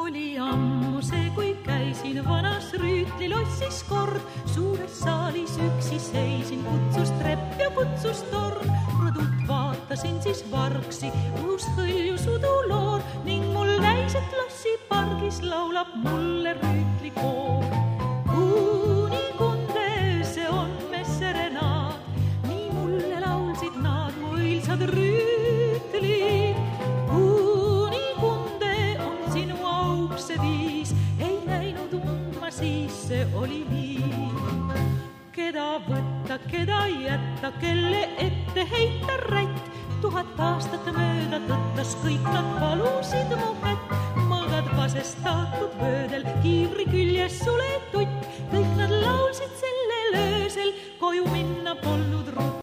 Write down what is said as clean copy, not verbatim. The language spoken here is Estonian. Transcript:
Oli ammu see, kui käisin vanas rüütlilossis kord. Suures saalis üksi seisin, kutsus trepp ja kutsus torn. Rõdult vaatasin siis vargsi, uus hõljus uduloor ning mul näis, et lossipargis laulab mulle rüütlikoor. Kunigunde, see on me serenaad, nii mulle laulsid nad mu õilsad rüütlid. See viis ei näinud ma siis, see oli nii. Keda võtta, keda jätta, kelle ette heita rätt. 1000 aastat mööda tõttas, kõik nad palusid mu kätt. Mõgad vasestatud vöödel, kiivri küljes suletutt. Kõik nad laulsid sellel öösel, koju minna polnud rutt.